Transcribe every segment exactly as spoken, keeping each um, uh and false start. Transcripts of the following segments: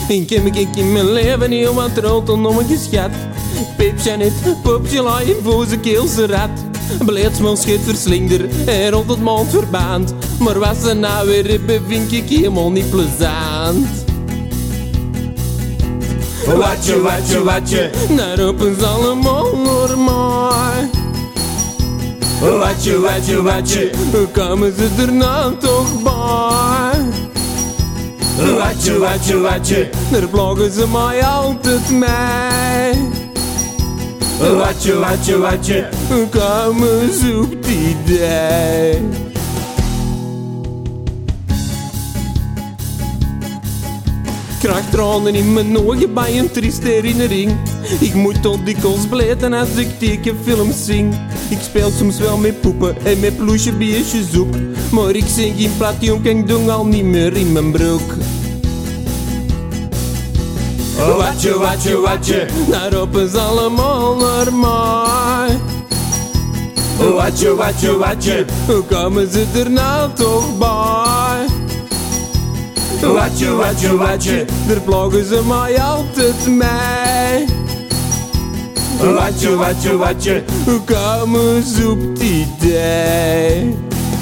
Ik heb ik in mijn leven heel wat rotel om een geschat. Pipje net, popje laai in voor zijn keelse rat. Beleidsman scheet verslinger en rond het mond verbaand. Maar wat ze nou weer hebben vind ik helemaal niet plezant. Watje, watje, watje, daar roepen ze allemaal normaal. Watje, watje, watje, hoe komen ze er nou toch bij? Watje, watje, watje, daar plagen ze mij altijd mee. Watje, watje, watje, hoe komen ze op het idee? Ik krijg tranen in mijn ogen bij een trieste herinnering. Ik moet tot dikwijls blijten als ik tekenfilms zing. Ik speel soms wel met poepen en met ploesjebeestjes op. Maar ik zing geen platjonk en dong al niet meer in mijn broek. Watje, watje, watje, daar roepen ze allemaal normaal. Watje, watje, watje, hoe komen ze er nou toch bij? Watje, watje, watje, daar plagen ze mij altijd mee. Watje, watje, watje, hoe komen ze op het idee?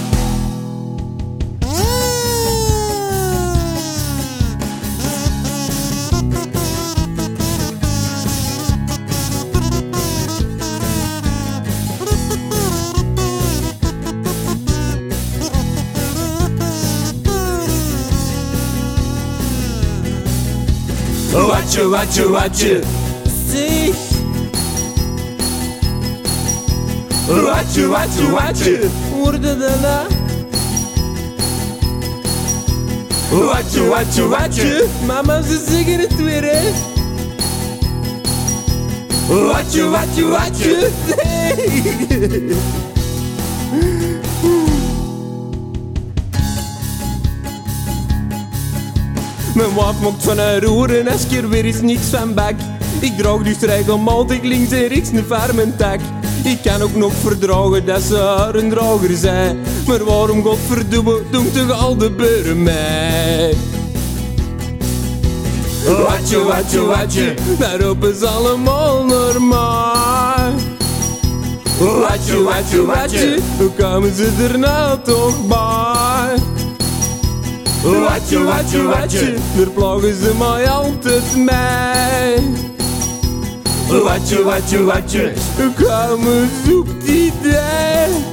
Watje, watje, watje, Zeg, Watje, watje, watje, hoorde dat nou? Watje, watje, watje, Mama, ze zeggen het weer, hè? Watje, watje, watje, Nee. Mijn waaf maakt van haar roeren als ik er weer eens niks van bak. Ik draag dus regelmatig links en rechts een farmentak. Ik kan ook nog verdragen dat ze haar een drager zijn. Maar waarom godverdomme doen toch al de beuren mij? Watje, watje, watje, daar roepen ze allemaal normaal. Watje, watje, watje, hoe komen ze er nou toch bij? Watje, watje, watje, daar plagen ze mij altijd mee. Watje, watje, watje, hoe komen ze op het idee?